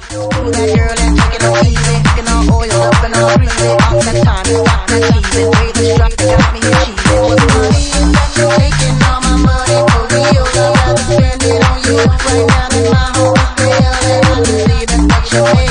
Move that girl and take it on easy. Looking all oiled up and all greasy. Off that time, stop that teasing. Way the strap that got me achieving. What's money is that you're taking all my money for real. I'd rather spend it on you right now than my home is real. And I believe that's what you made.